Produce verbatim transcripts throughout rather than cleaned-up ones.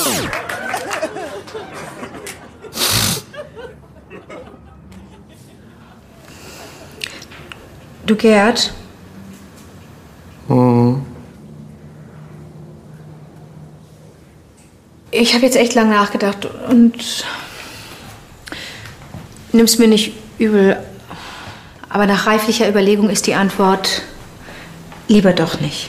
Du, Gerd? Hm. Ich habe jetzt echt lange nachgedacht und nimm's mir nicht übel, aber nach reiflicher Überlegung ist die Antwort lieber doch nicht.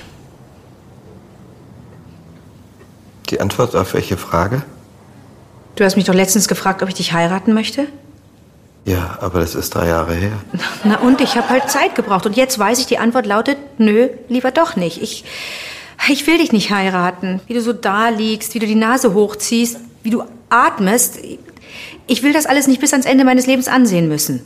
Die Antwort auf welche Frage? Du hast mich doch letztens gefragt, ob ich dich heiraten möchte. Ja, aber das ist drei Jahre her. Na und, ich habe halt Zeit gebraucht. Und jetzt weiß ich, die Antwort lautet, nö, lieber doch nicht. Ich, ich will dich nicht heiraten. Wie du so da liegst, wie du die Nase hochziehst, wie du atmest. Ich will das alles nicht bis ans Ende meines Lebens ansehen müssen.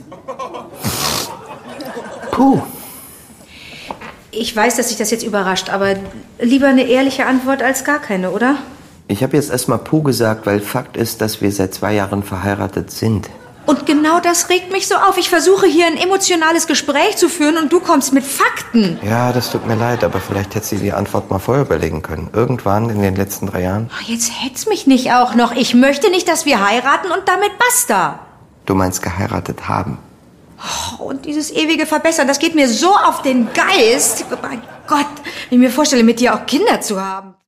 Puh. Ich weiß, dass dich das jetzt überrascht, aber lieber eine ehrliche Antwort als gar keine, oder? Ich habe jetzt erstmal Puh gesagt, weil Fakt ist, dass wir seit zwei Jahren verheiratet sind. Und genau das regt mich so auf. Ich versuche hier ein emotionales Gespräch zu führen und du kommst mit Fakten. Ja, das tut mir leid, aber vielleicht hätte sie die Antwort mal vorher überlegen können. Irgendwann in den letzten drei Jahren. Ach, jetzt hetz mich nicht auch noch. Ich möchte nicht, dass wir heiraten und damit basta. Du meinst geheiratet haben. Oh, und dieses ewige Verbessern, das geht mir so auf den Geist. Mein Gott, wenn ich mir vorstelle, mit dir auch Kinder zu haben.